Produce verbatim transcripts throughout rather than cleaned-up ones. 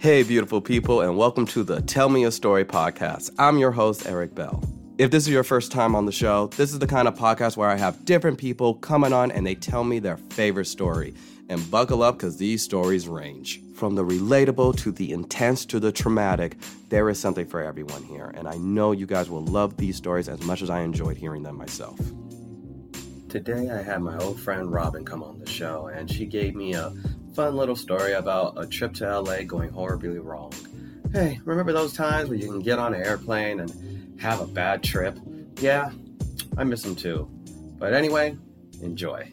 Hey, beautiful people, and welcome to the Tell Me a Story podcast. I'm your host, Eric Bell. If this is your first time on the show, this is the kind of podcast where I have different people coming on and they tell me their favorite story. And buckle up because these stories range. From the relatable to the intense to the traumatic, there is something for everyone here. And I know you guys will love these stories as much as I enjoyed hearing them myself. Today I had my old friend Robin come on the show, and she gave me a fun little story about a trip to L A going horribly wrong. Hey, remember those times where you can get on an airplane and have a bad trip? Yeah, I miss them too. But anyway, enjoy.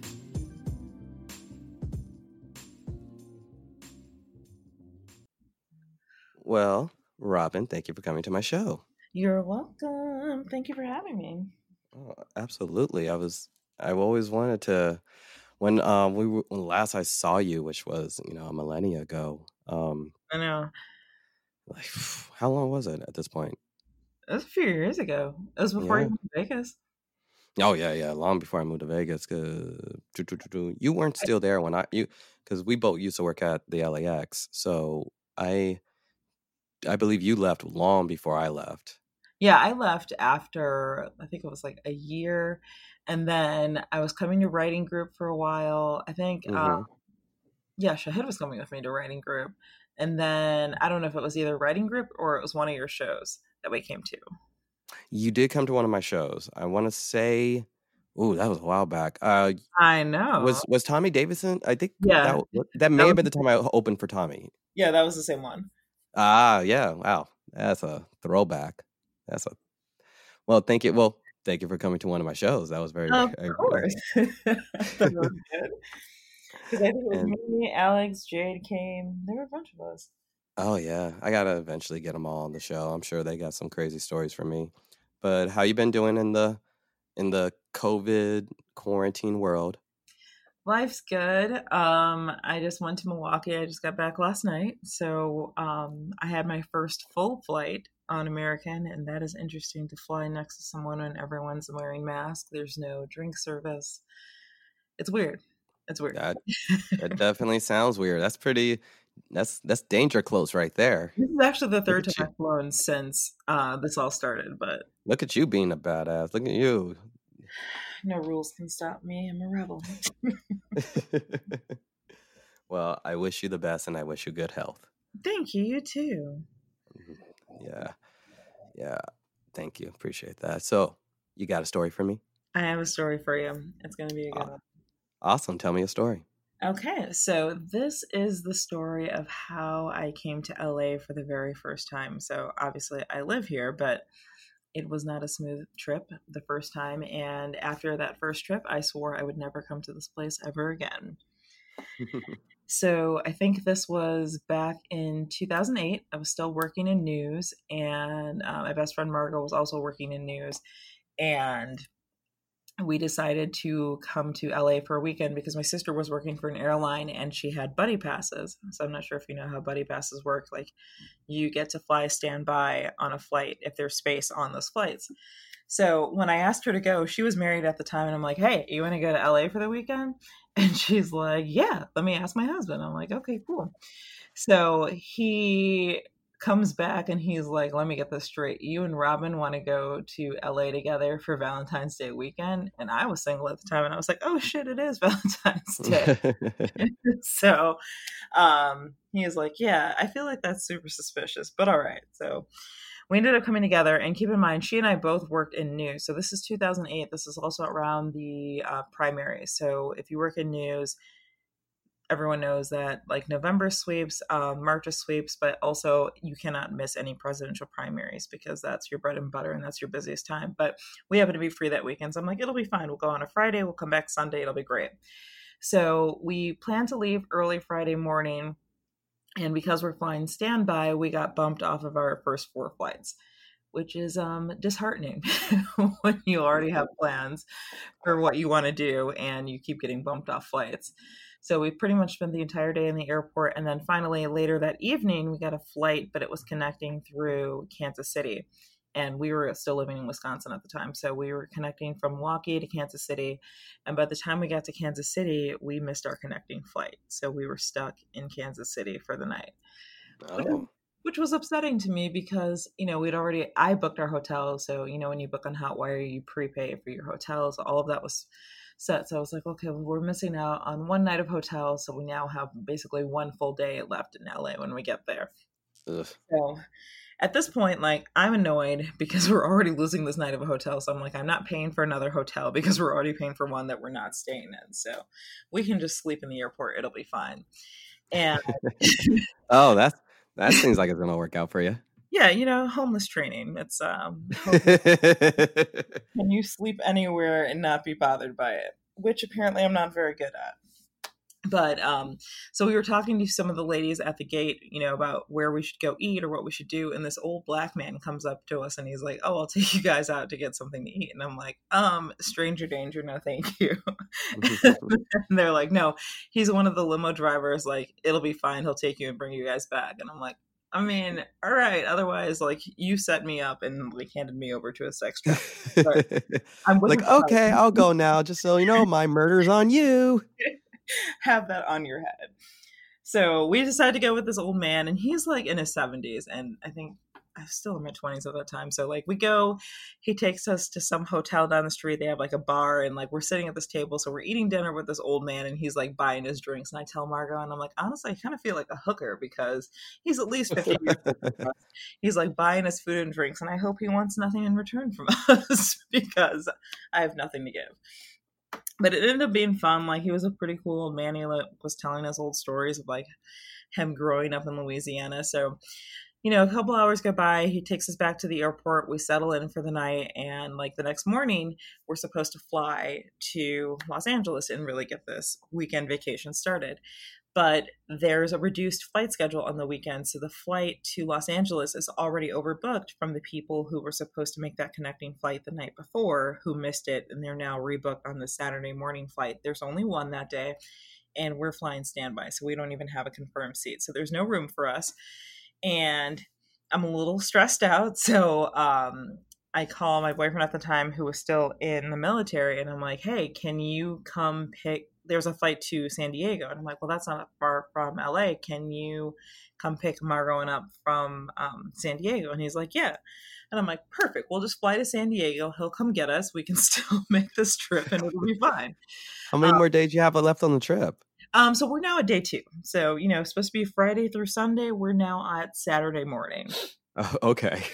Well, Robin, thank you for coming to my show. You're welcome. Thank you for having me. Oh, absolutely. I was, I've always wanted to, when um we were, when last I saw you, which was, you know, a millennia ago. Um, I know. like, how long was it at this point? It was a few years ago. It was before Yeah. you moved to Vegas. Oh yeah, yeah, long before I moved to Vegas. Cause you weren't still there when I you, because we both used to work at the L A X. So I, I believe you left long before I left. Yeah, I left after, I think it was like a year. And then I was coming to writing group for a while. I think, Mm-hmm. um, yeah, Shahid was coming with me to writing group. And then I don't know if it was either writing group or it was one of your shows that we came to. You did come to one of my shows. I want to say, ooh, that was a while back. Uh, I know. was was Tommy Davidson? I think Yeah. that that may That have was- been the time I opened for Tommy. Yeah, that was the same one. Ah, yeah. Wow, that's a throwback. That's a well. Thank you. Well, thank you for coming to one of my shows. That was very. Of very, course. That was good. Because I think it was And- me, Alex, Jade came. There were a bunch of us. Oh yeah, I gotta eventually get them all on the show. I'm sure they got some crazy stories for me. But how you been doing in the in the COVID quarantine world? Life's good. Um, I just went to Milwaukee. I just got back last night. So um, I had my first full flight on American, and that is interesting to fly next to someone when everyone's wearing masks. There's no drink service. It's weird. It's weird. That that definitely sounds weird. That's pretty. That's that's danger close right there. This is actually the third at time I've flown since uh, this all started, but Look at you being a badass. Look at you. no rules can stop me. I'm a rebel. Well, I wish you the best, and I wish you good health. Thank you. You too. Yeah, yeah. Thank you. Appreciate that. So, you got a story for me? I have a story for you. It's going to be a good Ah. one. Awesome. Tell me a story. Okay, so this is the story of how I came to L A for the very first time. So obviously I live here, but it was not a smooth trip the first time. And after that first trip, I swore I would never come to this place ever again. So I think this was back in two thousand eight. I was still working in news, and uh, my best friend Margot was also working in news. And we decided to come to L A for a weekend because my sister was working for an airline and she had buddy passes. So I'm not sure if you know how buddy passes work. Like, you get to fly standby on a flight if there's space on those flights. So when I asked her to go, she was married at the time, and I'm like, hey, you want to go to L A for the weekend? And she's like, yeah, let me ask my husband. I'm like, okay, cool. So he comes back and he's like, let me get this straight. You and Robin want to go to L A together for Valentine's Day weekend? And I was single at the time, and I was like, oh shit, it is Valentine's Day. So um, he was like, yeah, I feel like that's super suspicious, but all right. So we ended up coming together, and keep in mind, she and I both worked in news. So this is two thousand eight. This is also around the uh, primaries. So if you work in news, everyone knows that like November sweeps, um, March sweeps, but also you cannot miss any presidential primaries because that's your bread and butter and that's your busiest time. But we happen to be free that weekend. So I'm like, it'll be fine. We'll go on a Friday. We'll come back Sunday. It'll be great. So we plan to leave early Friday morning. And because we're flying standby, we got bumped off of our first four flights, which is um, disheartening when you already have plans for what you want to do and you keep getting bumped off flights. So we pretty much spent the entire day in the airport. And then finally, later that evening, we got a flight, but it was connecting through Kansas City. And we were still living in Wisconsin at the time. So we were connecting from Milwaukee to Kansas City. And by the time we got to Kansas City, we missed our connecting flight. So we were stuck in Kansas City for the night, Oh. Which was upsetting to me because, you know, we'd already, I booked our hotel. So, you know, when you book on Hotwire, you prepay for your hotels. All of that was set. So I was like, okay, well, we're missing out on one night of hotel. So we now have basically one full day left in L A when we get there. Ugh. So at this point, like, I'm annoyed because we're already losing this night of a hotel. So I'm like, I'm not paying for another hotel because we're already paying for one that we're not staying in. So we can just sleep in the airport. It'll be fine. And oh, that's, that seems like it's going to work out for you. Yeah, you know, homeless training. It's, um, can you sleep anywhere and not be bothered by it? Which apparently I'm not very good at. But um, so we were talking to some of the ladies at the gate, you know, about where we should go eat or what we should do. And this old black man comes up to us and he's like, oh, I'll take you guys out to get something to eat. And I'm like, um, stranger danger, no thank you. And they're like, no, he's one of the limo drivers. Like, it'll be fine. He'll take you and bring you guys back. And I'm like, I mean, all right. Otherwise, like, you set me up and like handed me over to a sex trafficker. I'm like, okay, I'll go now. Just so you know, my murder's on you. Have that on your head. So we decided to go with this old man, and he's like in his seventies, and I think I was still in my twenties at that time. So like we go, he takes us to some hotel down the street. They have like a bar, and like we're sitting at this table, so we're eating dinner with this old man, and he's like buying his drinks. And I tell Margot, and I'm like, honestly, I kind of feel like a hooker because he's at least fifty years old. He's like buying us food and drinks, and I hope he wants nothing in return from us because I have nothing to give. But it ended up being fun. Like, he was a pretty cool old man. He was telling us old stories of like him growing up in Louisiana. So, you know, a couple hours go by. He takes us back to the airport. We settle in for the night. And like the next morning, we're supposed to fly to Los Angeles and really get this weekend vacation started. But there's a reduced flight schedule on the weekend. So the flight to Los Angeles is already overbooked from the people who were supposed to make that connecting flight the night before, who missed it. And they're now rebooked on the Saturday morning flight. There's only one that day, and we're flying standby. So we don't even have a confirmed seat. So there's no room for us. And I'm a little stressed out. So um, I call my boyfriend at the time, who was still in the military. And I'm like, hey, can you come pick, there's a flight to San Diego. And I'm like, well, that's not far from L A. Can you come pick Margot and up from um, San Diego? And he's like, yeah. And I'm like, perfect. We'll just fly to San Diego. He'll come get us. We can still make this trip and it'll be fine. How many um, more days do you have left on the trip? Um, so we're now at day two. So, you know, supposed to be Friday through Sunday. We're now at Saturday morning. Oh, okay.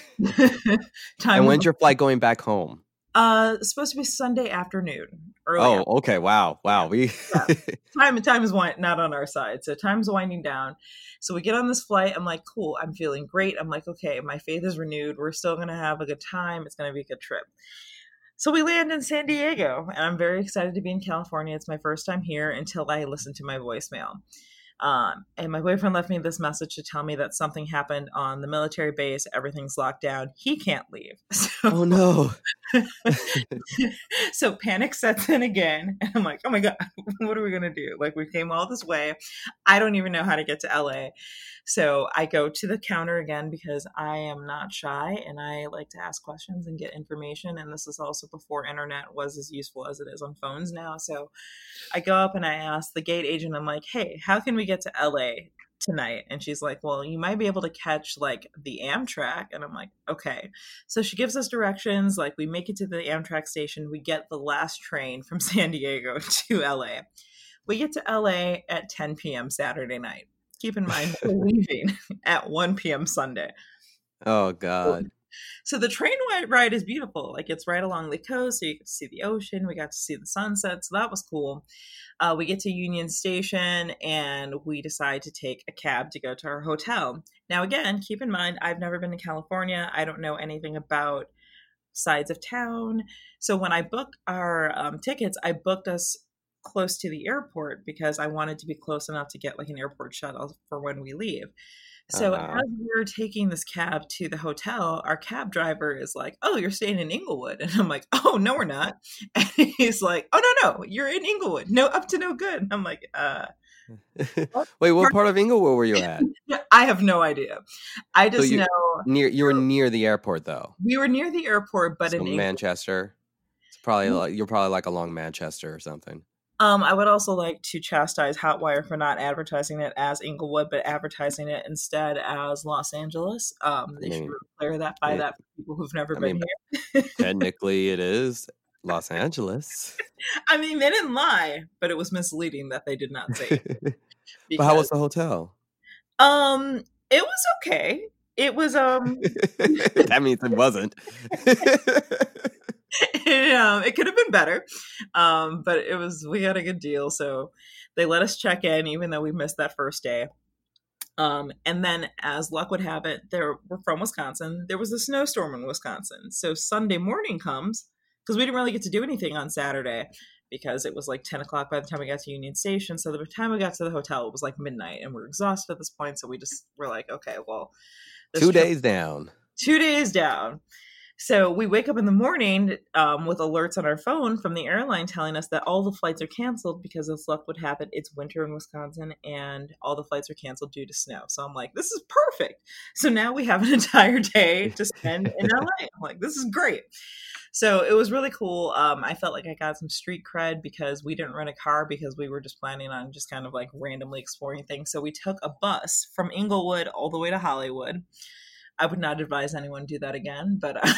Time and when's your flight going back home? Uh, it's supposed to be Sunday afternoon. Early oh, afternoon. Okay. Wow. Wow. We yeah. time time is wind, not on our side. So time's winding down. So we get on this flight. I'm like, cool. I'm feeling great. I'm like, okay, my faith is renewed. We're still going to have a good time. It's going to be a good trip. So we land in San Diego, and I'm very excited to be in California. It's my first time here until I listen to my voicemail. Um, and my boyfriend left me this message to tell me that something happened on the military base. Everything's locked down. He can't leave. So, oh, no. So panic sets in again. And I'm like, oh, my God, what are we going to do? Like, we came all this way. I don't even know how to get to L A. So I go to the counter again because I am not shy and I like to ask questions and get information. And this is also before internet was as useful as it is on phones now. So I go up and I ask the gate agent, I'm like, hey, how can we get to L A tonight? And she's like, well, you might be able to catch like the Amtrak. And I'm like, okay. So she gives us directions. Like, we make it to the Amtrak station. We get the last train from San Diego to L A. We get to L A at ten p.m. Saturday night. Keep in mind, we're leaving at one p.m. Sunday. Oh, God. So the train ride is beautiful. Like, it's right along the coast, so you get to see the ocean. We got to see the sunset, so that was cool. Uh, we get to Union Station, and we decide to take a cab to go to our hotel. Now, again, keep in mind, I've never been to California. I don't know anything about sides of town. So when I booked our um, tickets, I booked us close to the airport because I wanted to be close enough to get like an airport shuttle for when we leave. So uh-huh. As we're taking this cab to the hotel, our cab driver is like, oh, you're staying in Inglewood. And I'm like, oh, no, we're not. And he's like, oh, no, no, you're in Inglewood. No, up to no good. And I'm like, uh. Wait, what part of Inglewood were you at? I have no idea. I just so you, know. Near, you were near the airport, though. We were near the airport, but so in Manchester. It's probably like, you're probably like along Manchester or something. Um, I would also like to chastise Hotwire for not advertising it as Inglewood, but advertising it instead as Los Angeles. Um, I they should mean, clear that by it, that for people who've never I been mean, here. technically it is Los Angeles. I mean, they didn't lie, but it was misleading that they did not say it. But how was Because, the hotel? um, it was okay. It was, um, That means it wasn't. it, um, it could have been better. Um, but it was, we got a good deal. So they let us check in, even though we missed that first day. Um, and then, as luck would have it, there we're from Wisconsin. There was a snowstorm in Wisconsin. So Sunday morning comes, because we didn't really get to do anything on Saturday because it was like ten o'clock by the time we got to Union Station. So by the time we got to the hotel, it was like midnight, and we we're exhausted at this point. So we just were like, okay, well, this Two trip- days down. two days down. So we wake up in the morning um, with alerts on our phone from the airline telling us that all the flights are canceled because, as luck would have it, it's winter in Wisconsin and all the flights are canceled due to snow. So I'm like, this is perfect. So now we have an entire day to spend in L A. I'm like, this is great. So it was really cool. Um, I felt like I got some street cred because we didn't rent a car because we were just planning on just kind of like randomly exploring things. So we took a bus from Inglewood all the way to Hollywood. I would not advise anyone do that again, but uh,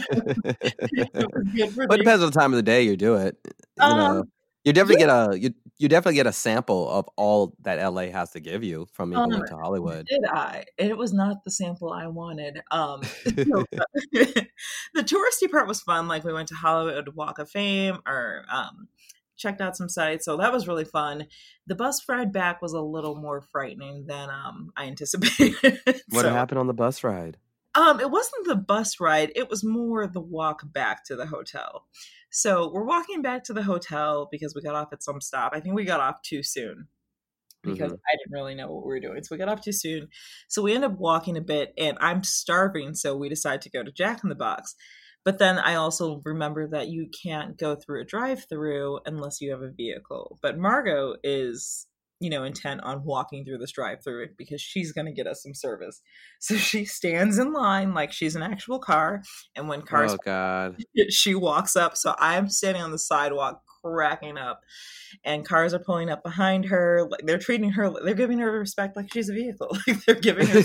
it was good for But it the- depends on the time of the day you do it. You know, Um, you definitely yeah. get a you you definitely get a sample of all that L A has to give you from Um, Inglewood to Hollywood. Did I? It was not the sample I wanted. Um, no, the touristy part was fun. Like we went to Hollywood Walk of Fame, or um, checked out some sites, so that was really fun. The bus ride back was a little more frightening than um, I anticipated. What So, happened on the bus ride? Um, it wasn't the bus ride. It was more the walk back to the hotel. So we're walking back to the hotel because we got off at some stop. I think we got off too soon because Mhm. I didn't really know what we were doing. So we got off too soon. So we end up walking a bit and I'm starving. So we decide to go to Jack in the Box. But then I also remember that you can't go through a drive-through unless you have a vehicle. But Margot is, you know, intent on walking through this drive-through because she's going to get us some service. So she stands in line like she's an actual car. And when cars, Oh God. she walks up. So I'm standing on the sidewalk cracking up. And cars are pulling up behind her. Like they're treating her, they're giving her respect like she's a vehicle. Like they're giving her,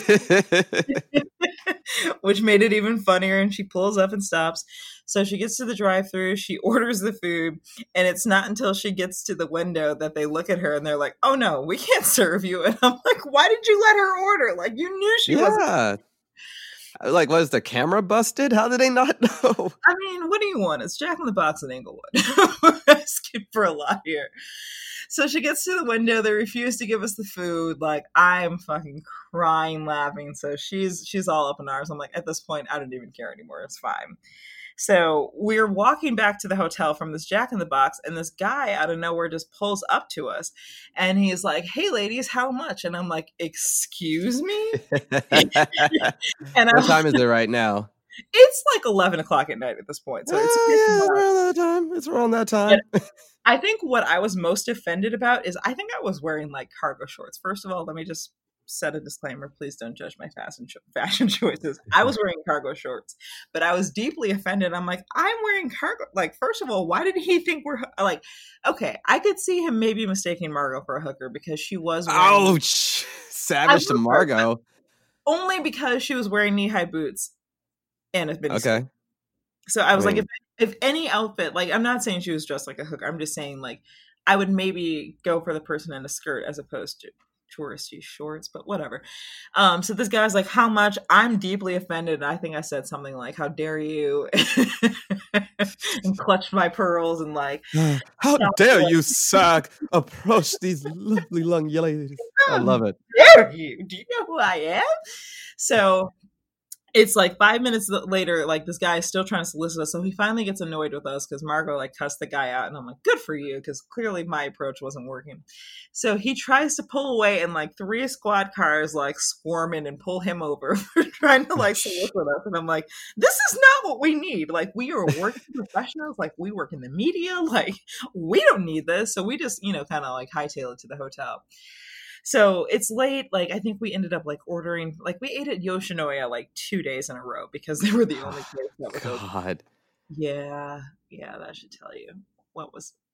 which made it even funnier. And she pulls up and stops. So she gets to the drive-thru, she orders the food, and it's not until she gets to the window that they look at her and they're like, "Oh no, we can't serve you." And I'm like, "Why did you let her order? Like you knew she wasn't." Yeah. Like, was the camera busted? How did they not know? I mean, what do you want? It's Jack in the Box in Inglewood. We're asking for a lot here. So she gets to the window. They refuse to give us the food. Like I'm fucking crying, laughing. So she's she's all up in arms. I'm like, at this point, I don't even care anymore. It's fine. So we're walking back to the hotel from this Jack in the Box, and this guy out of nowhere just pulls up to us, and he's like, "Hey, ladies, how much?" And I'm like, "Excuse me." And What I'm, time is it right now? it's like eleven o'clock at night at this point. So it's, Ah, it's yeah, it's wild. around that time. It's around that time. I think what I was most offended about is I think I was wearing like cargo shorts. First of all, let me just set a disclaimer. Please don't judge my fashion cho- fashion choices. I was wearing cargo shorts, but I was deeply offended. I'm like, I'm wearing cargo. Like, first of all, why did he think we're like? Okay, I could see him maybe mistaking Margot for a hooker because she was wearing, Ouch! Savage to love her, Margot. only because she was wearing knee high boots and a mini skirt. Okay. So I was I like, mean- if if any outfit, like I'm not saying she was dressed like a hooker. I'm just saying like I would maybe go for the person in a skirt as opposed to touristy shorts, but whatever. Um, so this guy's like, "How much?" I'm deeply offended. I think I said something like, "How dare you?" and clutched my pearls and like, How dare you, sir, approach these lovely young ladies. I love it. "Dare you? Do you know who I am?" So it's like five minutes later, like this guy is still trying to solicit us. So he finally gets annoyed with us because Margot like cussed the guy out. And I'm like, good for you, because clearly my approach wasn't working. So he tries to pull away and like three squad cars like swarm in and pull him over for trying to like solicit us. And I'm like, this is not what we need. Like we are working professionals. Like we work in the media. Like we don't need this. So we just, you know, kind of like hightail it to the hotel. So it's late. Like I think we ended up like ordering, like we ate at Yoshinoya like two days in a row because they were the only place that was open. God. Yeah, yeah, that should tell you what was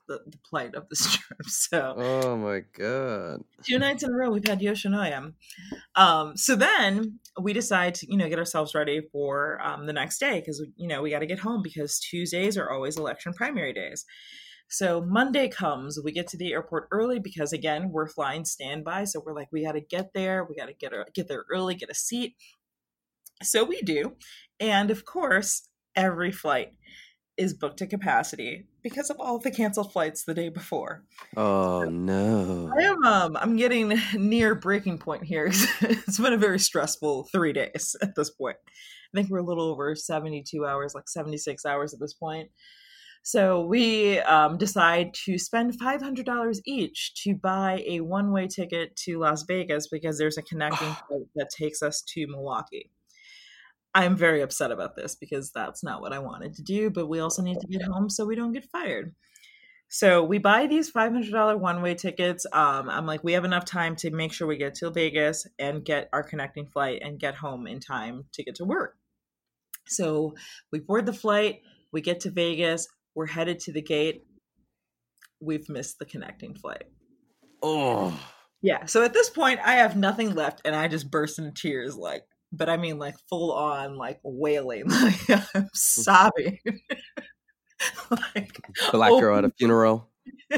the, the plight of this trip. So, oh my God. Two nights in a row, we've had Yoshinoya. Um, so then we decide to, you know, get ourselves ready for um, the next day because, you know, we got to get home because Tuesdays are always election primary days. So Monday comes, we get to the airport early because, again, we're flying standby. So we're like, we got to get there. We got to get, get there early, get a seat. So we do. And of course, every flight is booked to capacity because of all the canceled flights the day before. Oh no. I am um I'm getting near breaking point here. It's been a very stressful three days at this point. I think we're a little over seventy-two hours, like seventy-six hours at this point. So we um, decide to spend five hundred dollars each to buy a one-way ticket to Las Vegas because there's a connecting flight that takes us to Milwaukee. I'm very upset about this because that's not what I wanted to do, but we also need to get home so we don't get fired. So we buy these five hundred dollars one-way tickets. Um, I'm like, we have enough time to make sure we get to Vegas and get our connecting flight and get home in time to get to work. So we board the flight, we get to Vegas, we're headed to the gate. We've missed the connecting flight. Oh. Yeah. So at this point, I have nothing left and I just burst into tears, like, but I mean, like, full on, like, wailing. Like, I'm sobbing. Like, black girl at a funeral.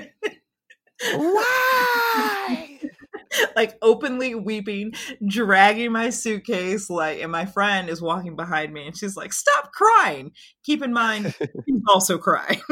Why? Like, openly weeping, dragging my suitcase. Like, and my friend is walking behind me, and she's like, "Stop crying." Keep in mind, he's also crying.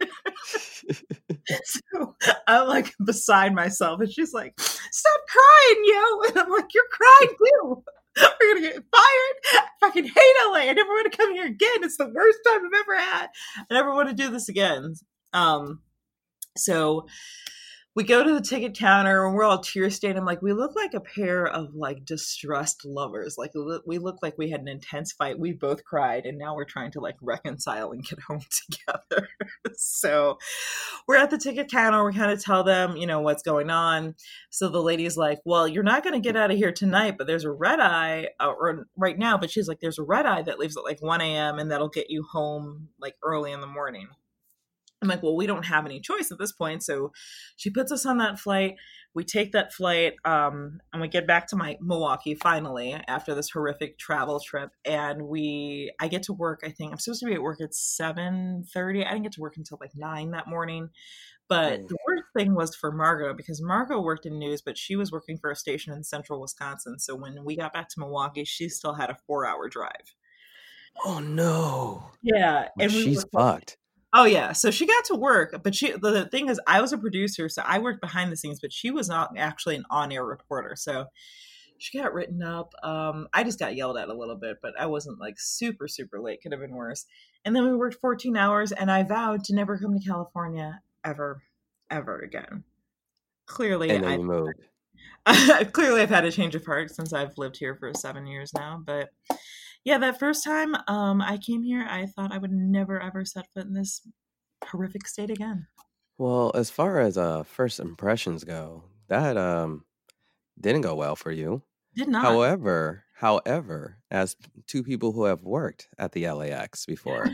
So I'm like beside myself, and she's like, "Stop crying, yo!" And I'm like, "You're crying too. We're gonna get fired. I fucking hate L A. I never want to come here again. It's the worst time I've ever had. I never want to do this again." Um, so we go to the ticket counter and we're all tear stained. I'm like, we look like a pair of like distressed lovers. Like we look like we had an intense fight. We both cried and now we're trying to like reconcile and get home together. So we're at the ticket counter. We kind of tell them, you know, what's going on. So the lady's like, well, you're not going to get out of here tonight, but there's a red eye uh, or right now. But she's like, there's a red eye that leaves at like one a.m. and that'll get you home like early in the morning. I'm like, well, we don't have any choice at this point. So she puts us on that flight. We take that flight um, and we get back to my Milwaukee finally after this horrific travel trip. And we, I get to work, I think I'm supposed to be at work at seven thirty. I didn't get to work until like nine that morning. But the worst thing was for Margot because Margot worked in news, but she was working for a station in central Wisconsin. So when we got back to Milwaukee, she still had a four hour drive. Oh no. Yeah. And well, she's we fucked. Oh yeah, so she got to work, but she the thing is I was a producer, so I worked behind the scenes, but she was not actually an on-air reporter. So she got written up. Um, I just got yelled at a little bit, but I wasn't like super, super late. Could have been worse. And then we worked fourteen hours and I vowed to never come to California ever, ever again. Clearly and then I you moved. Clearly I've had a change of heart since I've lived here for seven years now, but yeah, that first time um, I came here, I thought I would never, ever set foot in this horrific state again. Well, as far as uh, first impressions go, that um, didn't go well for you. Did not. However, however, as two people who have worked at the L A X before,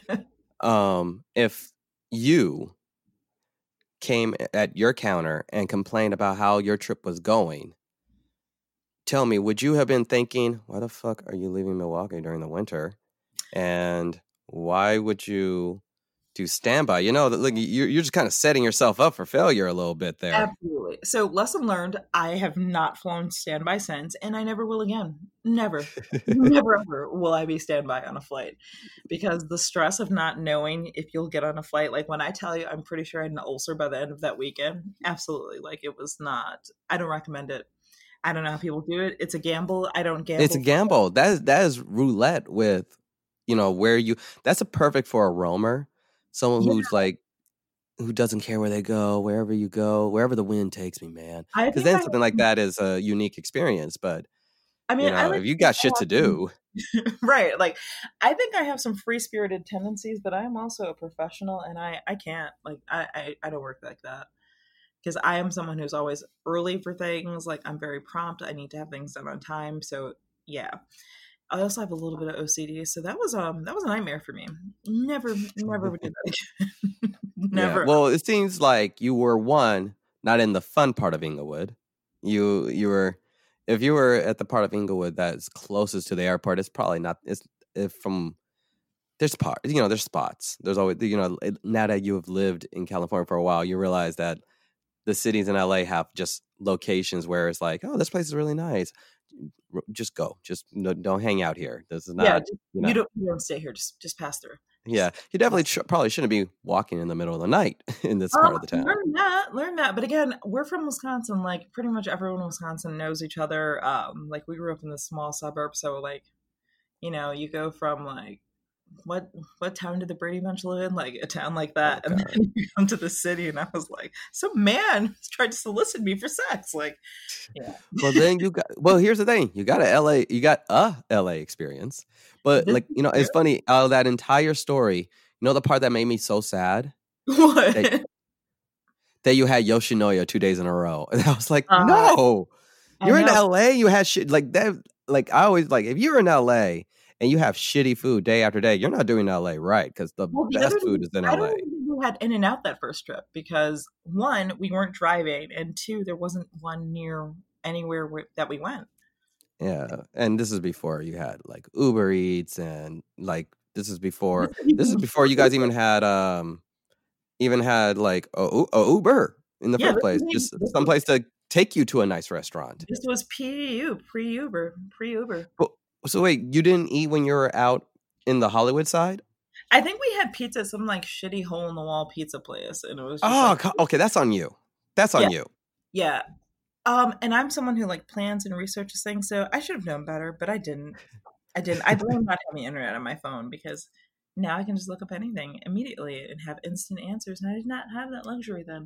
um, if you came at your counter and complained about how your trip was going, tell me, would you have been thinking, why the fuck are you leaving Milwaukee during the winter? And why would you do standby? You know, look, you're, you're just kind of setting yourself up for failure a little bit there. Absolutely. So lesson learned, I have not flown standby since, and I never will again. Never. Never ever will I be standby on a flight. Because the stress of not knowing if you'll get on a flight, like when I tell you, I'm pretty sure I had an ulcer by the end of that weekend. Absolutely. Like it was not, I don't recommend it. I don't know how people do it. It's a gamble. I don't gamble. It's a gamble. That is that is roulette with, you know, where you. That's a perfect for a roamer, someone yeah. who's like, who doesn't care where they go, wherever you go, wherever the wind takes me, man. Because then I, something like that is a unique experience. But I mean, you know, I like if you got shit to do, right? Like, I think I have some free spirited tendencies, but I am also a professional, and I I can't like I I, I don't work like that. Because I am someone who's always early for things. Like, I'm very prompt. I need to have things done on time. So, yeah. I also have a little bit of O C D, so that was um that was a nightmare for me. Never, never would do that again. Yeah. Never. Well, it seems like you were one, not in the fun part of Inglewood. You you were if you were at the part of Inglewood that's closest to the airport, it's probably not it's if from there's part you know, there's spots. There's always you know, it- now that you have lived in California for a while, you realize that the cities in L A have just locations where it's like, oh, this place is really nice. R- Just go. Just no, don't hang out here. This is Yeah, not, just, you you know. don't you don't stay here. Just just pass through. Yeah, Just you definitely pass sh- probably shouldn't be walking in the middle of the night in this through. part Um, of the town. learn that, learn that. But again, we're from Wisconsin. Like pretty much everyone in Wisconsin knows each other. Um, like we grew up in this small suburb, so like you know, you go from like what what town did the Brady Bunch live in? Like a town like Oh that, and God. then you come to the city, and I was like, some man tried to solicit me for sex. Like, yeah, Well, then you got. Well, here's the thing: you got a L A, you got a L A experience. But this like is you know, true. it's funny. Out of that entire story, you know, the part that made me so sad that What? that you had Yoshinoya two days in a row, and I was like, Uh, no, I you're in know. L A. You had shit like that. Like I always like if you're in L A and you have shitty food day after day, you're not doing L A right because the Well, the other best food thing, is in I L A. don't even think we had In and Out that first trip because one, we weren't driving, and two, there wasn't one near anywhere where, that we went. Yeah, and this is before you had like Uber Eats and like this is This before is this is even before before you guys Uber. even had um even had like a, U- a Uber in the Yeah, first this place, was even- just this was someplace to take you to a nice restaurant. this was P U, pre Uber, pre Uber. But, so wait, you didn't eat when you were out in the Hollywood side? I think we had pizza at some like shitty hole in the wall pizza place, and it was just Oh, like, co- okay, that's on you. That's yeah, on you. yeah. Um, and I'm someone who like plans and researches things, so I should have known better, but I didn't. I didn't. I blame not having internet on my phone because now I can just look up anything immediately and have instant answers, and I did not have that luxury then.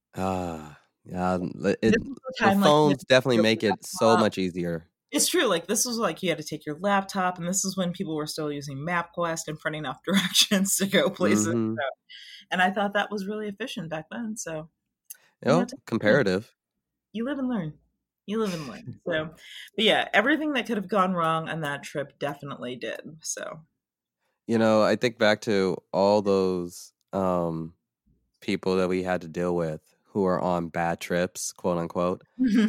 Ah, yeah, it, This it- was the the time like you had phones to take definitely your make it so laptop. much easier. It's true. Like this was like you had to take your laptop, and this is when people were still using MapQuest and printing off directions to go places. Mm-hmm. So, and I thought that was really efficient back then. So you know, Oh, comparative. you live and learn. You live and learn. So, but yeah, everything that could have gone wrong on that trip definitely did. So, You know, I think back to all those um, people that we had to deal with who are on bad trips, quote unquote.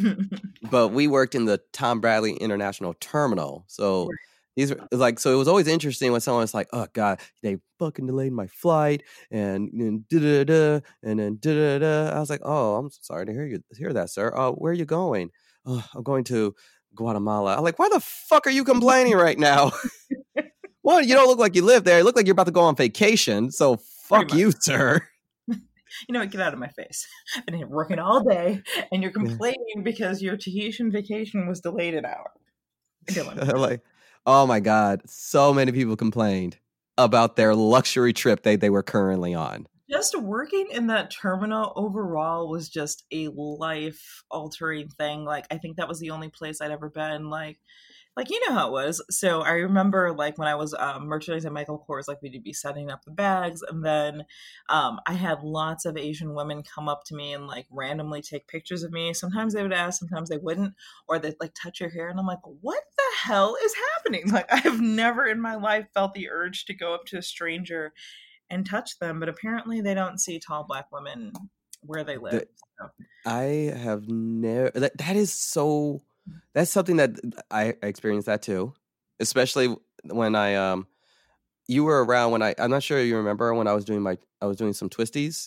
But we worked in the Tom Bradley International Terminal. So these were like, so it was always interesting when someone was like, oh God, they fucking delayed my flight and then da da da and then da da da. I was like, oh, I'm sorry to hear you hear that, sir. Oh, where are you going? Oh, I'm going to Guatemala. I'm like, why the fuck are you complaining right now? One, you don't look like you live there. You look like you're about to go on vacation. So fuck much. you, sir. You know what? Get out of my face. I've been here working all day, and you're complaining because your Tahitian vacation was delayed an hour. Dylan. Like, oh my God. So many people complained about their luxury trip they, they were currently on. Just working in that terminal overall was just a life altering thing. Like, I think that was the only place I'd ever been. Like, like you know how it was. So I remember like when I was um, merchandising Michael Kors, like we'd be setting up the bags, and then um, I had lots of Asian women come up to me and like randomly take pictures of me. Sometimes they would ask, sometimes they wouldn't, or they'd like touch your hair, and I'm like, what the hell is happening? Like I have never in my life felt the urge to go up to a stranger and touch them, but apparently they don't see tall black women where they live. The, so. I have never, that, that is so, that's something that I, I experienced that too, especially when I, um, you were around when I, I'm not sure you remember when I was doing my, I was doing some twisties.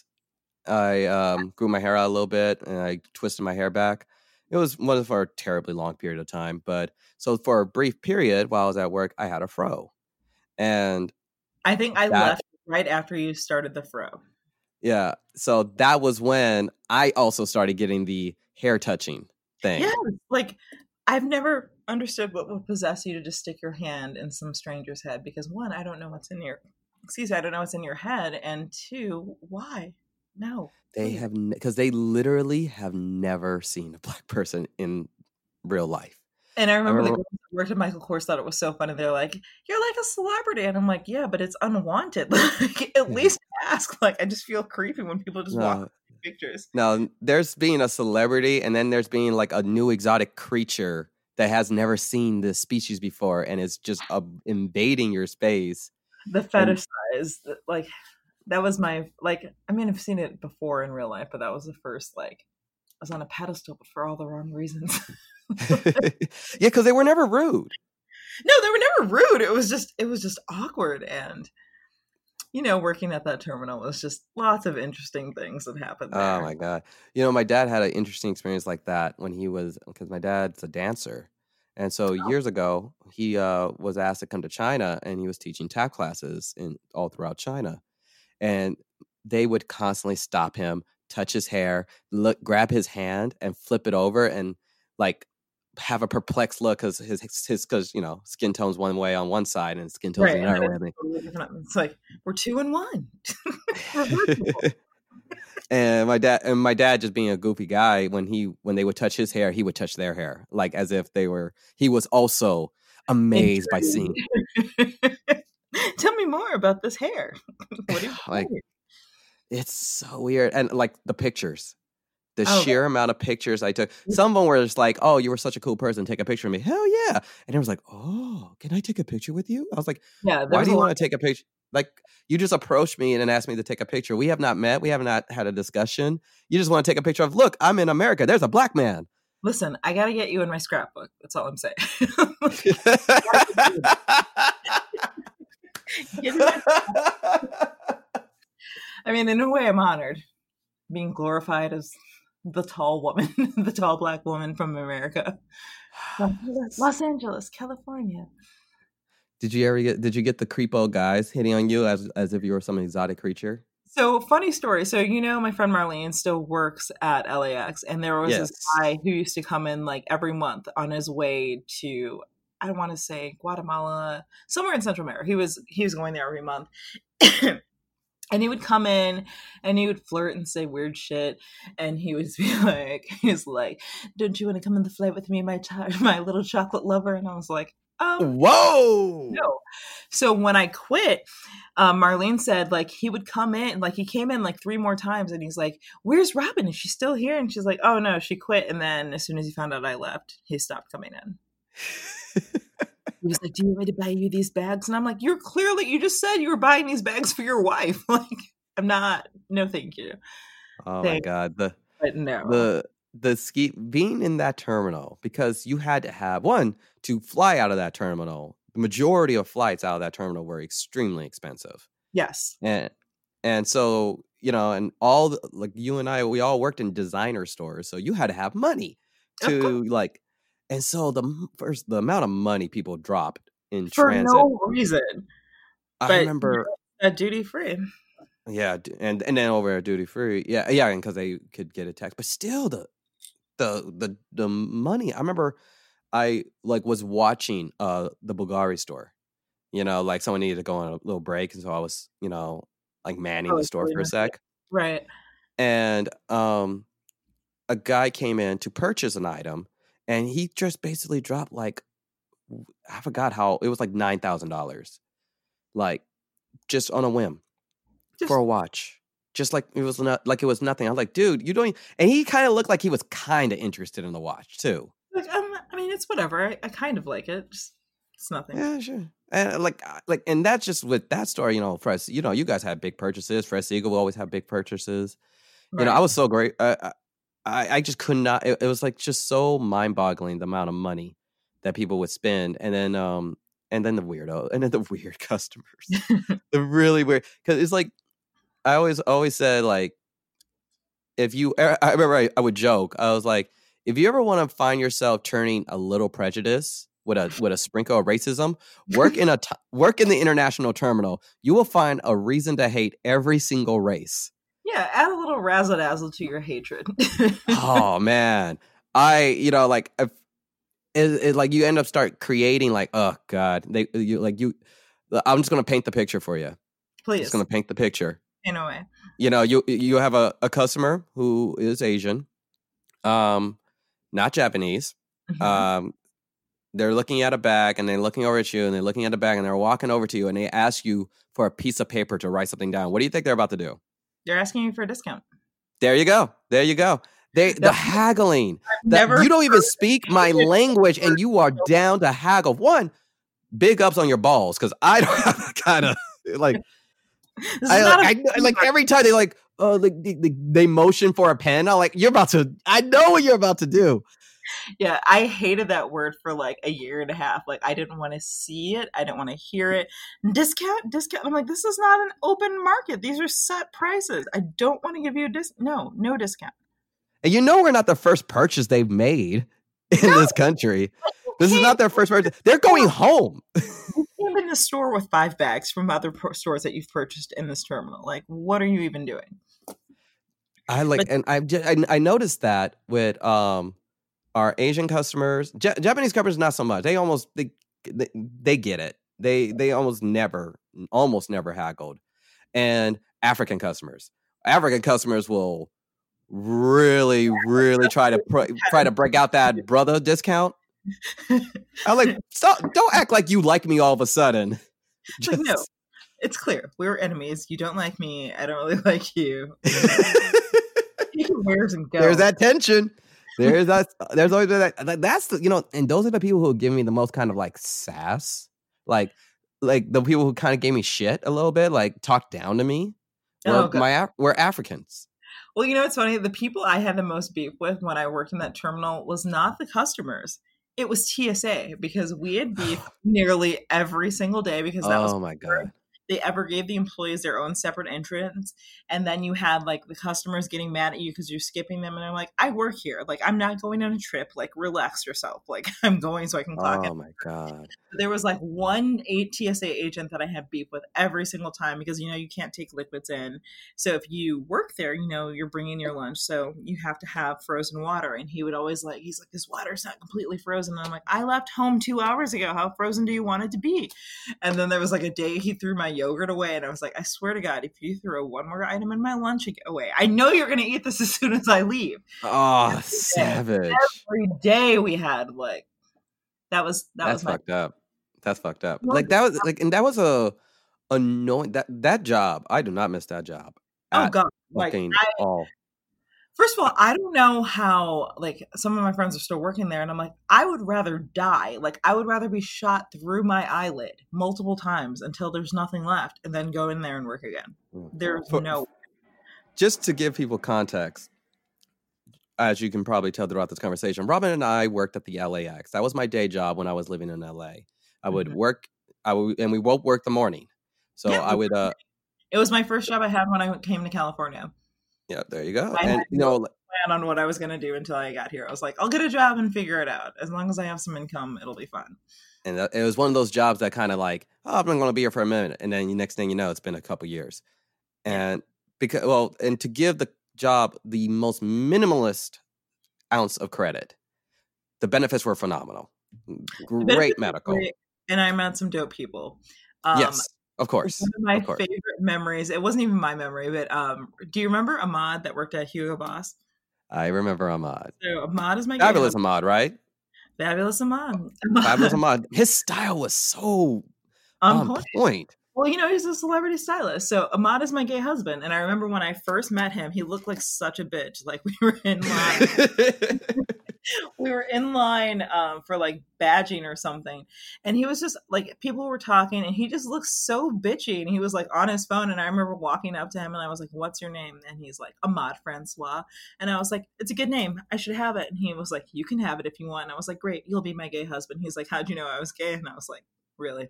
I um, grew my hair out a little bit and I twisted my hair back. It was one for a terribly long period of time. But so for a brief period while I was at work, I had a fro. And I think I that, left right after you started the fro. Yeah. So that was when I also started getting the hair touching thing. Yeah. Like I've never understood what would possess you to just stick your hand in some stranger's head because one, I don't know what's in your, excuse me, I don't know what's in your head. And two, why? No. They please. have, because ne- they literally have never seen a black person in real life. And I remember, I remember the girls who worked at Michael Kors thought it was so funny. They're like, you're like a celebrity. And I'm like, yeah, but it's unwanted. Like, at least ask. Like, I just feel creepy when people just no, walk pictures. No, there's being a celebrity and then there's being like a new exotic creature that has never seen this species before and is just uh, invading your space. The fetish size, like that was my like. I mean, I've seen it before in real life, but that was the first like I was on a pedestal, but for all the wrong reasons. Yeah, because they were never rude. No, they were never rude. It was just it was just awkward, and you know, working at that terminal was just lots of interesting things that happened there. Oh my God. You know, my dad had an interesting experience like that when he was, because my dad's a dancer. And so Oh. years ago, he uh, was asked to come to China, and he was teaching tap classes in all throughout China. And they would constantly stop him, touch his hair, look, grab his hand and flip it over and like have a perplexed look because his his because you know skin tone's one way on one side and skin tone's Right, and another then way. it's totally different. It's like we're two and one. And my dad and my dad just being a goofy guy, when he when they would touch his hair, he would touch their hair, like as if they were he was also amazed by seeing. Tell me more about this hair. What do you Like, it's so weird. And like the pictures, the Oh, sheer amount of pictures I took. Some of them were just like, "Oh, you were such a cool person. Take a picture of me." Hell yeah! And it was like, "Oh, can I take a picture with you?" I was like, yeah, there "Why was do a you lot. want to take a picture?" Like, you just approached me and then asked me to take a picture. We have not met. We have not had a discussion. You just want to take a picture of, look, I'm in America. There's a black man. Listen, I got to get you in my scrapbook. That's all I'm saying. I mean, in a way, I'm honored being glorified as the tall woman, the tall black woman from America, Los Angeles, California. Did you ever get? Did you get the creepo guys hitting on you as as if you were some exotic creature? So, funny story. So, you know, my friend Marlene still works at L A X, and there was Yes. this guy who used to come in like every month on his way to, I want to say Guatemala, somewhere in Central America. He was he was going there every month. And he would come in and he would flirt and say weird shit. And he would be like, he was like, "Don't you want to come on the flight with me, my ch- my little chocolate lover?" And I was like, um, Whoa! no. So when I quit, um, Marlene said like he would come in, like he came in like three more times, and he's like, "Where's Robin? Is she still here?" And she's like, "Oh no, she quit." And then as soon as he found out I left, he stopped coming in. He was like, "Do you want me to buy you these bags?" And I'm like, "You're clearly, you just said you were buying these bags for your wife." Like, I'm not, no, thank you. Oh Thank- my God! The But no. the the ski being in that terminal, because you had to have one to fly out of that terminal. The majority of flights out of that terminal were extremely expensive. Yes. And and so, you know, and all the, like you and I, we all worked in designer stores, so you had to have money Of to course. like. And so the m- first the amount of money people dropped in For transit. no reason. I but- remember, At duty free. yeah, d- and and then over at duty free, yeah, yeah, and because they could get a tax, but still the the the the money. I remember I like was watching uh the Bulgari store. You know, like someone needed to go on a little break, and so I was, you know, like manning Oh, the store for a really? sec. Right. And um, a guy came in to purchase an item, and he just basically dropped like I forgot how it was like nine thousand dollars, like just on a whim Just, for a watch. Just like it was not like it was nothing. I'm like, dude, you don't. And he kind of looked like he was kind of interested in the watch too. like, um, I mean, it's whatever. I, I kind of like it. Just, it's nothing. Yeah, sure. And like, like, and that's just with that store. You know, Fresh. You know, you guys had big purchases. Fresh Eagle will always have big purchases. Right. You know, I was so great. Uh, I I just could not. It, it was like just so mind boggling the amount of money that people would spend, and then um, and then the weirdo, and then the weird customers, the really weird. Because it's like I always always said like, if you, I remember I, I would joke. I was like, if you ever want to find yourself turning a little prejudice with a with a sprinkle of racism, work in a t- work in the international terminal. You will find a reason to hate every single race. Yeah, add a little razzle dazzle to your hatred. Oh man, I you know like if it, it like you end up start creating like oh god they you like you. I'm just gonna paint the picture for you. Please. Just gonna paint the picture. In a way. You know, you you have a, a customer who is Asian, um, not Japanese. Mhm. Um, they're looking at a bag and they're looking over at you and they're looking at a bag and they're walking over to you and they ask you for a piece of paper to write something down. What do you think they're about to do? They're asking you for a discount. There you go. There you go. They the haggling. The, never you don't even speak my language, and you are down to haggle. One, big ups on your balls, because I don't have that kind of like. I, like, I like every time they like, oh, like they, they, they motion for a pen. I'm like, you're about to. I know what you're about to do. Yeah, I hated that word for like a year and a half. Like, I didn't want to see it. I didn't want to hear it. Discount, discount. I'm like, this is not an open market. These are set prices. I don't want to give you a discount. No, no discount. And you know we're not the first purchase they've made in no. this country. This is not their first purchase. They're going home. You came in the store with five bags from other pro- stores that you've purchased in this terminal. Like, what are you even doing? I like, but- and I, I I noticed that with um. our Asian customers, J- Japanese customers, not so much. They almost they, they they get it. They they almost never, almost never haggled. And African customers, African customers will really, really try to pr- try to break out that brother discount. I'm like, stop! Don't act like you like me all of a sudden. Just... Like, no, it's clear we're enemies. You don't like me. I don't really like you. Where's and go? There's that tension. There's that. There's always that. That's the, you know, and those are the people who give me the most kind of like sass, like like the people who kind of gave me shit a little bit, like talked down to me. Oh, were my we're Africans. Well, you know, it's funny. The people I had the most beef with when I worked in that terminal was not the customers. It was T S A, because we had beef nearly every single day, because that oh was my god. They ever gave the employees their own separate entrance, and then you had like the customers getting mad at you because you're skipping them, and I'm like, I work here, like I'm not going on a trip, like relax yourself, like I'm going so I can clock oh in. Oh my god. There was like one eight T S A agent that I had beef with every single time, because you know you can't take liquids in, so if you work there, you know you're bringing your lunch, so you have to have frozen water, and he would always like, he's like, this water's not completely frozen, and I'm like, I left home two hours ago, how frozen do you want it to be? And then there was like a day he threw my yogurt away, and I was like, I swear to God, if you throw one more item in my lunch away, I know you're gonna eat this as soon as I leave. Oh, every savage. Day, every day we had like that was that That's was my fucked up. That's fucked up. Like that was like, and that was a annoying that that job. I do not miss that job. Oh god, like I, all. First of all, I don't know how, like, some of my friends are still working there, and I'm like, I would rather die. Like, I would rather be shot through my eyelid multiple times until there's nothing left, and then go in there and work again. There's For, no... Just to give people context, as you can probably tell throughout this conversation, Robin and I worked at the L A X. That was my day job when I was living in L A. I would mm-hmm. work, I would, and we both worked the morning. So yeah, I would... uh It was my first job I had when I came to California. Yeah, there you go. I and you know, plan on what I was going to do until I got here. I was like, I'll get a job and figure it out. As long as I have some income, it'll be fun. And it was one of those jobs that kind of like, oh, I'm going to be here for a minute, and then the next thing you know, it's been a couple years. And because, well, and to give the job the most minimalist ounce of credit, the benefits were phenomenal. Great medical, great, and I met some dope people. Um, yes. Of course. One of my of course. favorite memories, it wasn't even my memory, but um, do you remember Ahmad that worked at Hugo Boss? I remember Ahmad. So Ahmad is my Fabulous Ahmad, right? Fabulous Ahmad. Fabulous Ahmad. His style was so on, on point. point. Well, you know, he's a celebrity stylist. So Ahmad is my gay husband. And I remember when I first met him, he looked like such a bitch. Like we were in line. we were in line um, for like badging or something. And he was just like, people were talking and he just looked so bitchy. And he was like on his phone. And I remember walking up to him and I was like, what's your name? And he's like, Ahmad Francois. And I was like, it's a good name. I should have it. And he was like, you can have it if you want. And I was like, great. You'll be my gay husband. He's like, how'd you know I was gay? And I was like, really?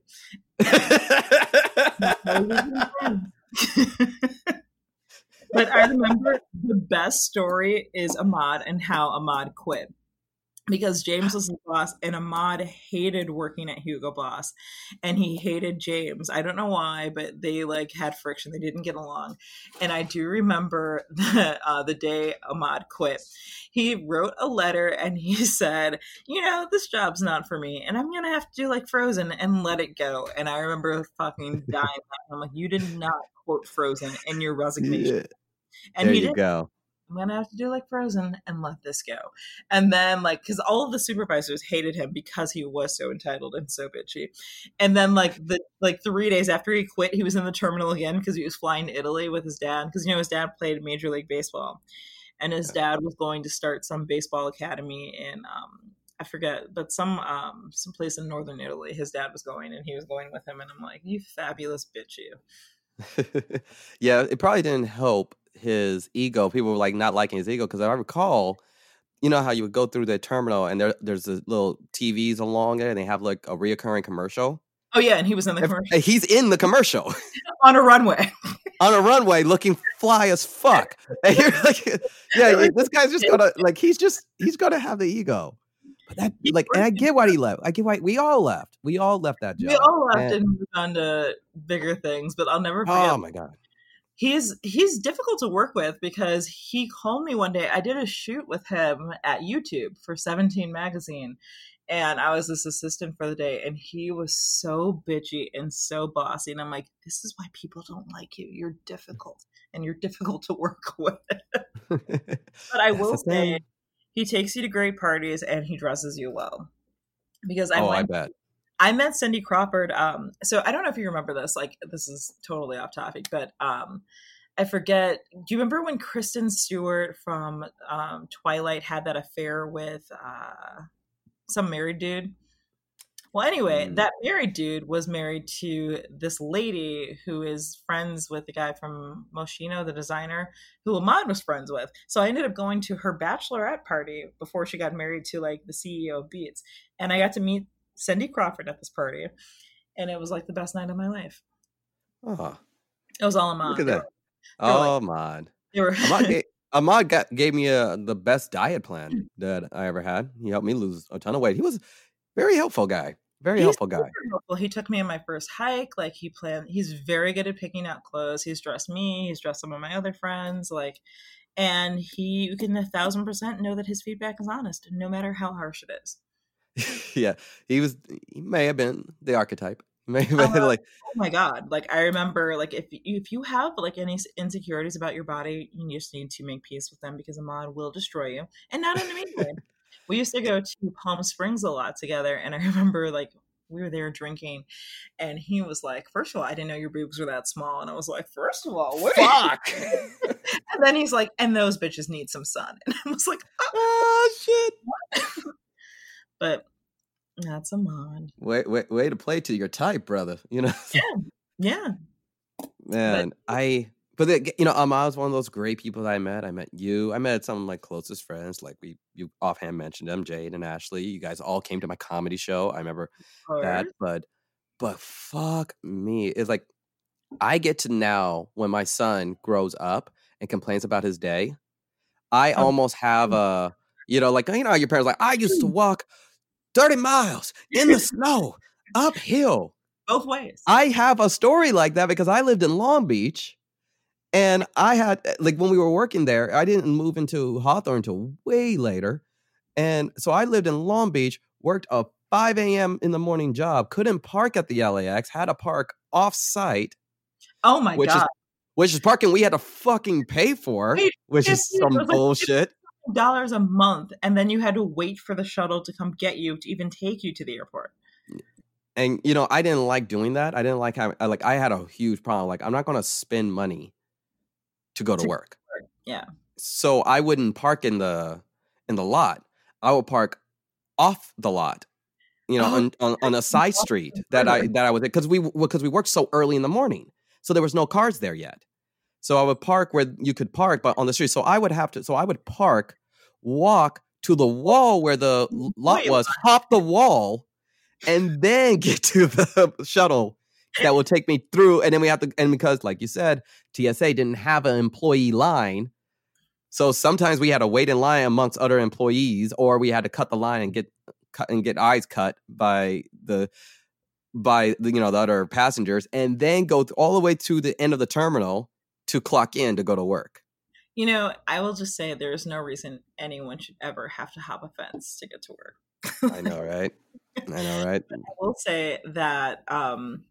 But I remember the best story is Ahmad and how Ahmad quit. Because James was the boss and Ahmad hated working at Hugo Boss and he hated James. I don't know why, but they like had friction. They didn't get along. And I do remember that uh, the day Ahmad quit, he wrote a letter and he said, you know, this job's not for me and I'm going to have to do like Frozen and let it go. And I remember fucking dying. I'm like, you did not quote Frozen in your resignation. Yeah. And there he you did. go. I'm going to have to do like Frozen and let this go. And then like, cause all of the supervisors hated him because he was so entitled and so bitchy. And then like the, like three days after he quit, he was in the terminal again because he was flying to Italy with his dad. Cause you know, his dad played Major League Baseball. and his dad was going to start some baseball academy in um, I forget, but some um, some place in northern Italy. His dad was going, and he was going with him, and I'm like, you fabulous bitch, you. Yeah, it probably didn't help his ego. People were like not liking his ego because I recall, you know how you would go through the terminal and there there's the little T Vs along there and they have like a reoccurring commercial. Oh yeah, and he was in the commercial. He's in the commercial on a runway. on a runway, looking fly as fuck. And you're like, yeah, this guy's just gonna like he's just he's gonna have the ego. But that like, and I get why he left. I get why we all left. We all left that job. We all left and, and moved on to bigger things. But I'll never forget. Oh my god. He's he's difficult to work with because he called me one day. I did a shoot with him at YouTube for seventeen magazine, and I was his assistant for the day. And he was so bitchy and so bossy. And I'm like, this is why people don't like you. You're difficult, and you're difficult to work with. But I will say, he takes you to great parties and he dresses you well. Because I oh, went, I bet. I met Cindy Crawford. Um, so I don't know if you remember this. Like, this is totally off topic, but um, I forget. Do you remember when Kristen Stewart from um, Twilight had that affair with uh, some married dude? Well, anyway, mm. that married dude was married to this lady who is friends with the guy from Moschino, the designer, who Ahmad was friends with. So I ended up going to her bachelorette party before she got married to like the C E O of Beats. And I got to meet Cindy Crawford at this party. And it was like the best night of my life. Oh. It was all Ahmad. Look at that. They were, oh, like, Ahmad. They were Ahmad, gave, Ahmad got, gave me a, the best diet plan that I ever had. He helped me lose a ton of weight. He was a very helpful guy. Very he's helpful guy. Helpful. He took me on my first hike. Like he planned, he's very good at picking out clothes. He's dressed me. He's dressed some of my other friends. Like, and he, you can a thousand percent know that his feedback is honest, no matter how harsh it is. Yeah, he was. He may have been the archetype. He may have been uh, like, oh my god! Like I remember, like if if you have like any insecurities about your body, you just need to make peace with them because Ahmad will destroy you, and not in a mean way. We used to go to Palm Springs a lot together, and I remember like we were there drinking, and he was like, "First of all, I didn't know your boobs were that small," and I was like, "First of all, what?" Fuck. And then he's like, "And those bitches need some sun," and I was like, "Oh, oh shit!" But that's Ahmad. Way, way, way to play to your type, brother. You know. Yeah, yeah. Man, but, I. But the, you know, Ahmad was one of those great people that I met. I met you. I met some of my closest friends. Like we, you offhand mentioned them, Jade and Ashley. You guys all came to my comedy show. I remember that. But, but fuck me, it's like I get to now when my son grows up and complains about his day. I um, almost have a, you know, like you know, your parents like I used to walk thirty miles in the snow uphill both ways. I have a story like that because I lived in Long Beach. And I had, like, when we were working there, I didn't move into Hawthorne until way later. And so I lived in Long Beach, worked a five a.m. in the morning job, couldn't park at the L A X, had to park off-site. Oh, my which God. Is, which is parking we had to fucking pay for, wait, which is some bullshit. Like dollars a month, and then you had to wait for the shuttle to come get you to even take you to the airport. And, you know, I didn't like doing that. I didn't like having, like, I had a huge problem. Like, I'm not going to spend money to go to, to work. work. Yeah. So I wouldn't park in the in the lot. I would park off the lot, you know, oh, on, on, on a side street that I that I was because we because we worked so early in the morning, so there was no cars there yet. So I would park where you could park, but on the street. So I would have to. So I would park, walk to the wall where the lot Wait, was, hop the wall, and then get to the shuttle that will take me through. And then we have to, and because like you said, T S A didn't have an employee line. So sometimes we had to wait in line amongst other employees, or we had to cut the line and get cut and get eyes cut by the, by the, you know, the other passengers, and then go th- all the way to the end of the terminal to clock in to go to work. You know, I will just say there is no reason anyone should ever have to hop a fence to get to work. I know, right? I know, right? I will say that, um,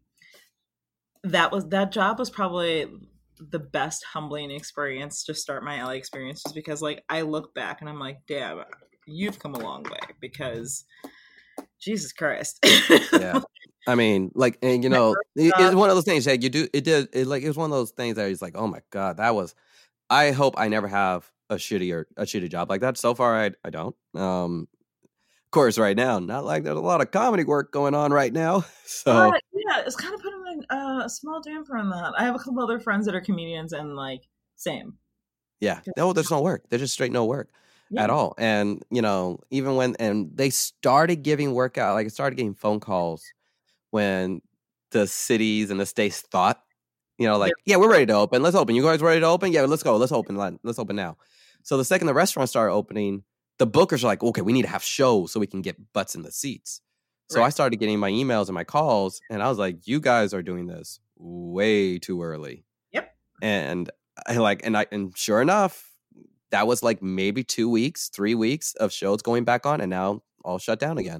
That was that job was probably the best humbling experience to start my L A experience, just because like I look back and I'm like, damn, you've come a long way, because Jesus Christ. Yeah. I mean, like, and you know, it, it's one of those things that you do, it did, it like, it was one of those things that is like, oh my God, that was, I hope I never have a shitty or a shitty job like that. So far, I I don't. Um, of course, right now, not like there's a lot of comedy work going on right now. So Uh, yeah, it's kind of putting uh, a small damper on that. I have a couple other friends that are comedians, and like same. yeah, no, there's no work. There's just straight no work Yeah. at all. And you know, even when and they started giving work out, like I started getting phone calls when the cities and the states thought, you know, like, yeah, we're ready to open. Let's open. You guys ready to open? Yeah, let's go. Let's open. Let's open now. So the second the restaurants started opening, the bookers are like, okay, we need to have shows so we can get butts in the seats. So Right. I started getting my emails and my calls, and I was like, you guys are doing this way too early. Yep. And I like, and I, and sure enough, that was like maybe two weeks, three weeks of shows going back on, and now all shut down again.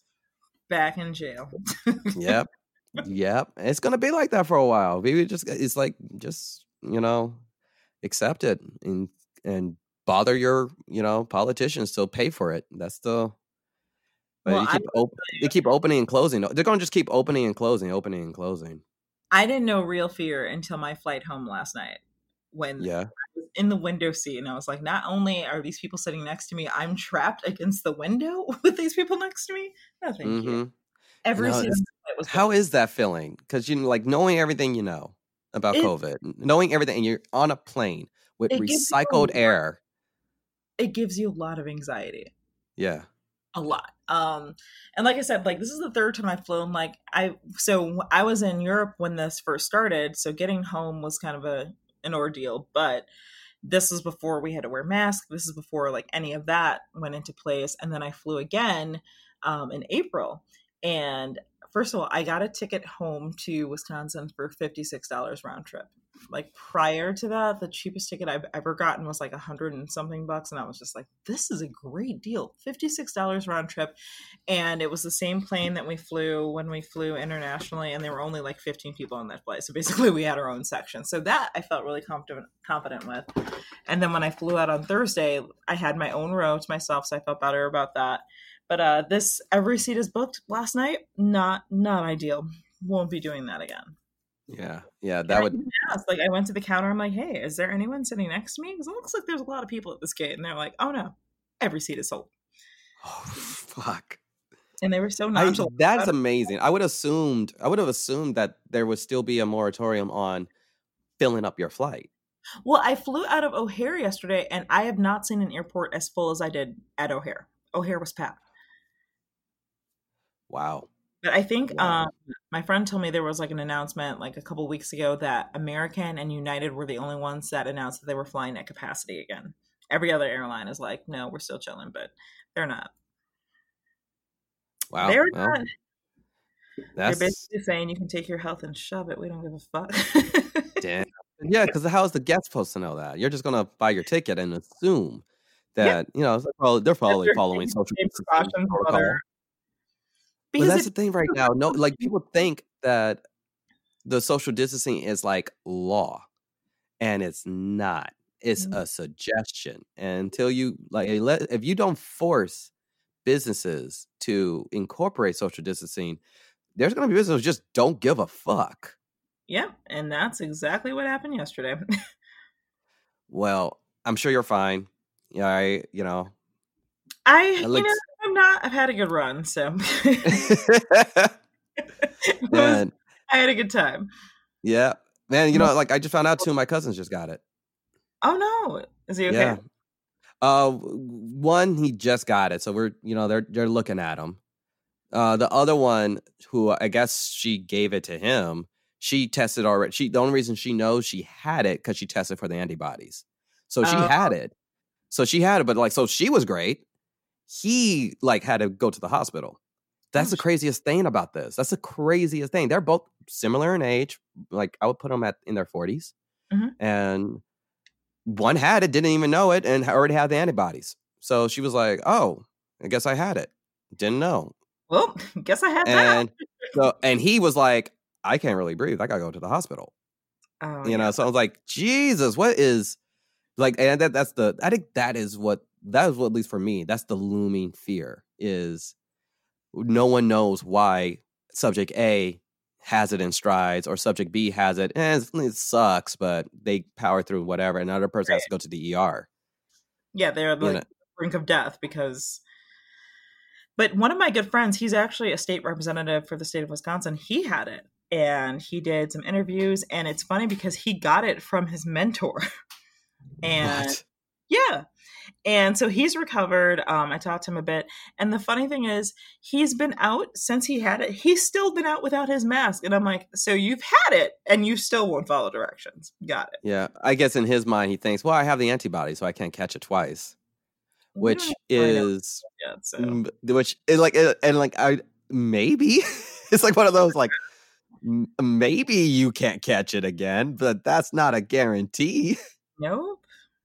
Back in jail. Yep. Yep. It's going to be like that for a while. Maybe just, it's like, just, you know, accept it and, and bother your, you know, politicians to pay for it. That's the, but Well, you keep, op- they keep opening and closing. They're going to just keep opening and closing, opening and closing. I didn't know real fear until my flight home last night when Yeah. I was in the window seat, and I was like, not only are these people sitting next to me, I'm trapped against the window with these people next to me. No, thank Mm-hmm. you. Every No, seat it's- was How is that feeling? Because you know, like knowing everything you know about It- COVID, knowing everything, and you're on a plane with It gives you a recycled lot- air. it gives you a lot of anxiety. Yeah. A lot. Um, and like I said, like this is the third time I've flown. Like I, so I was in Europe when this first started, so getting home was kind of a an ordeal. But this was before we had to wear masks. This is before like any of that went into place. And then I flew again um, in April. And first of all, I got a ticket home to Wisconsin for fifty-six dollars round trip. Like prior to that, the cheapest ticket I've ever gotten was like a hundred and something bucks. And I was just like, this is a great deal. fifty-six dollars round trip. And it was the same plane that we flew when we flew internationally. And there were only like fifteen people on that flight. So basically we had our own section. So that I felt really confident, confident with. And then when I flew out on Thursday, I had my own row to myself. So I felt better about that. But uh, this, every seat is booked last night. Not, not ideal. Won't be doing that again. Yeah. Yeah. That would. Asked, like I went to the counter. I'm like, hey, is there anyone sitting next to me? Because it looks like there's a lot of people at this gate. And they're like, oh no, every seat is sold. Oh, fuck. And they were so I, nonchalant. that's amazing. I would assumed. I would have assumed that there would still be a moratorium on filling up your flight. Well, I flew out of O'Hare yesterday, and I have not seen an airport as full as I did at O'Hare. O'Hare was packed. Wow. But I think Wow. um, my friend told me there was like an announcement like a couple weeks ago that American and United were the only ones that announced that they were flying at capacity again. Every other airline is like, no, we're still chilling, but they're not. Wow. They're well, not. That's They're basically saying you can take your health and shove it. We don't give a fuck. damn. Yeah, because how is the guest supposed to know that? You're just gonna buy your ticket and assume that you know they're probably, they're probably They're following taking social the same distancing precautions protocol. other- But Because that's it- the thing right now. No, like people think that the social distancing is like law, and it's not. It's Mhm. a suggestion. And until you like, let- if you don't force businesses to incorporate social distancing, there's going to be businesses who just don't give a fuck. yeah, and that's exactly what happened yesterday. Well, I'm sure you're fine. Yeah, I, you know. I, It you looks- know, I'm not. I've had a good run, so It was- Man, I had a good time. yeah, man. You know, like I just found out two of my cousins just got it. Oh no, is he okay? Yeah. Uh, one he just got it, so we're you know they're they're looking at him. Uh, the other one, who I guess she gave it to him, she tested already. She the only reason she knows she had it because she tested for the antibodies, so she Oh. had it. So she had it, but like so she was great. He like had to go to the hospital. That's Oh, the craziest thing about this. That's the craziest thing. They're both similar in age. Like I would put them at in their forties, Mhm. and one had it, didn't even know it, and already had the antibodies. So she was like, "Oh, I guess I had it. Didn't know." Well, guess I had that. And so, and he was like, "I can't really breathe. I gotta go to the hospital." Oh, You yeah. know, so I was like, "Jesus, what is like?" And that that's the. I think that is what that is what at least for me. That's the looming fear is no one knows why subject A has it in strides or subject B has it. And it sucks, but they power through whatever. And another person has to go to the E R. Yeah, they're like You know? the brink of death because. But one of my good friends, he's actually a state representative for the state of Wisconsin. He had it, and he did some interviews, and it's funny because he got it from his mentor. And What? yeah. And so he's recovered. Um, I talked to him a bit. And the funny thing is, he's been out since he had it. He's still been out without his mask. And I'm like, so you've had it and you still won't follow directions. Got it. Yeah, I guess in his mind he thinks, well, I have the antibody, so I can't catch it twice, We don't which really know is, yet, so. m- which is like, uh, and like I maybe it's like one of those like m- maybe you can't catch it again, but that's not a guarantee. Nope.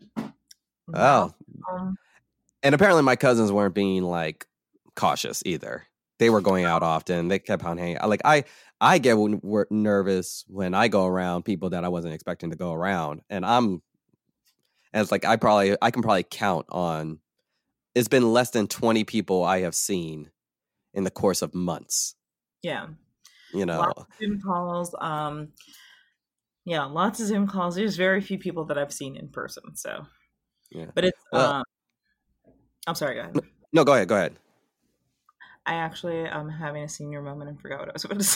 Oh, Um, and apparently my cousins weren't being like cautious either. They were going out often. They kept on hanging. Like I, I get when, we're nervous when I go around people that I wasn't expecting to go around, and I'm, and it's like I probably I can probably count on. It's been less than twenty people I have seen in the course of months. yeah. You know, Lots of Zoom calls. Um, yeah, lots of Zoom calls. There's very few people that I've seen in person. So, yeah. but it's. Well, um, I'm sorry, go ahead. No, go ahead. Go ahead. I actually am having a senior moment and forgot what I was about to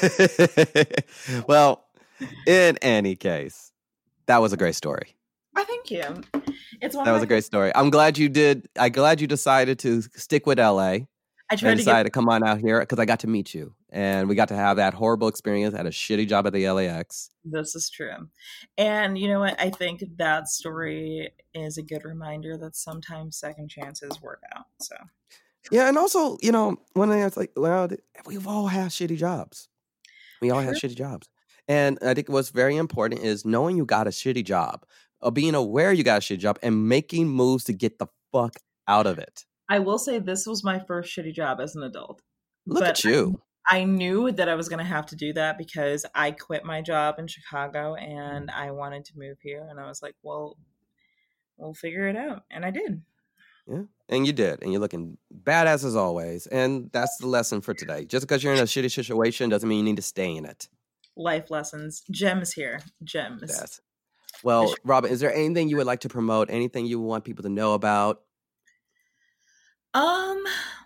say. Well, in any case, that was a great story. I thank you. It's one That of was my a great story. I'm glad you did. I'm glad you decided to stick with L A. I tried and to decided get. to come on out here because I got to meet you, and we got to have that horrible experience at a shitty job at the L A X. This is true. And you know what? I think that story is a good reminder that sometimes second chances work out. So, Yeah, and also, you know, when I was like, well, we've all had shitty jobs. We all had True. shitty jobs. And I think what's very important is knowing you got a shitty job, or being aware you got a shitty job, and making moves to get the fuck out of it. I will say this was my first shitty job as an adult. Look but at you. I, I knew that I was going to have to do that because I quit my job in Chicago and I wanted to move here. And I was like, well, we'll figure it out. And I did. Yeah, and you did. And you're looking badass as always. And that's the lesson for today. Just because you're in a shitty situation doesn't mean you need to stay in it. Life lessons. Gems here. Gems. Yes. Well, Robin, is there anything you would like to promote? Anything you want people to know about? Um,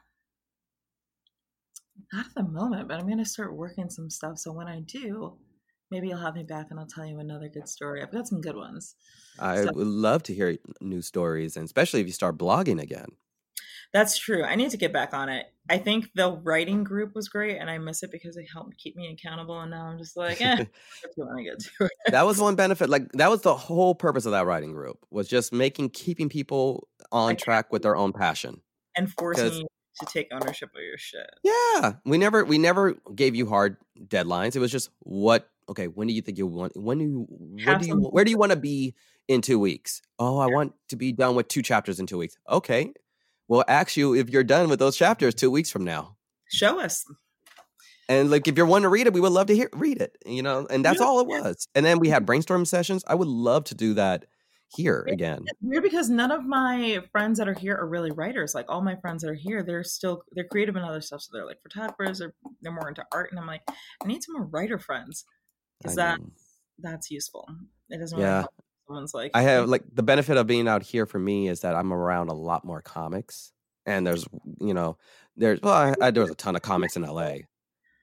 not at the moment, but I'm going to start working some stuff. So when I do, maybe you'll have me back and I'll tell you another good story. I've got some good ones. I So- would love to hear new stories, and especially if you start blogging again. That's true. I need to get back on it. I think the writing group was great, and I miss it because it helped keep me accountable. And now I'm just like, eh, that's what I get to it. That was one benefit. Like that was the whole purpose of that writing group, was just making keeping people on track with their own passion. And forcing 'Cause- you to take ownership of your shit. Yeah, we never we never gave you hard deadlines. It was just what okay. When do you think you want? When do you? What Have do you? some- Where do you want to be in two weeks? Oh, I want to be done with two chapters in two weeks. Okay, we'll ask you if you're done with those chapters two weeks from now. Show us. And like, if you're wanting to read it, we would love to hear read it. You know, and that's Yeah. all it was. And then we had brainstorm sessions. I would love to do that here again. It's weird because none of my friends that are here are really writers. Like all my friends that are here, they're still they're creative in other stuff. So they're like photographers, or they're more into art. And I'm like, I need some more writer friends because I that know. that's useful. It doesn't really Yeah. help if someone's like, I have like the benefit of being out here for me is that I'm around a lot more comics, and there's you know there's well I, I, there's a ton of comics in L A.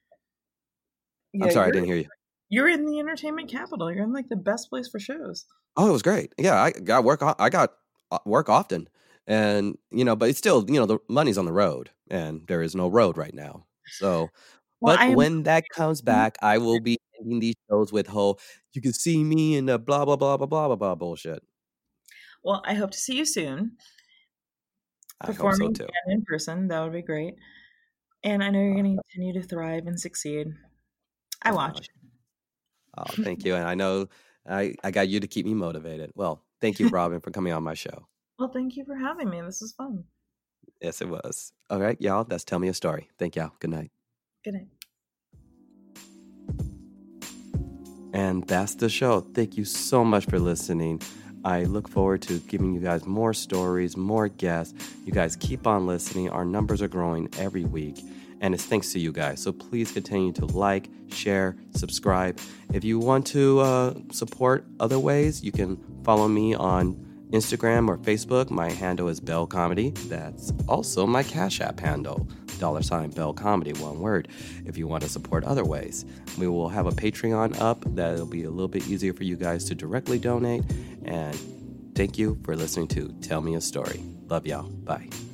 Yeah, I'm sorry, I you're- didn't hear you. You're in the entertainment capital. You're in like the best place for shows. Oh, it was great. Yeah, I got work. o- I got uh, work often, and you know, but it's still you know the money's on the road, and there is no road right now. So, Well, but I am- when that comes back, I will be ending these shows with whole. You can see me in the blah blah blah blah blah blah blah bullshit. Well, I hope to see you soon. I hope so Performing too. and in person. That would be great. And I know you're going to continue to thrive and succeed. I watch. Oh, thank you, and I know I I got you to keep me motivated. Well, thank you, Robin, for coming on my show. Well, thank you for having me. This was fun. Yes, it was. All right, y'all. That's Tell Me a Story. Thank y'all. Good night. Good night. And that's the show. Thank you so much for listening. I look forward to giving you guys more stories, more guests. You guys keep on listening. Our numbers are growing every week, and it's thanks to you guys. So please continue to like, share, subscribe. If you want to uh, support other ways, you can follow me on Instagram or Facebook, my handle is Bell Comedy. That's also my Cash App handle, dollar sign Bell Comedy, one word, if you want to support other ways. We will have a Patreon up that'll be a little bit easier for you guys to directly donate. And thank you for listening to Tell Me a Story. Love y'all. Bye.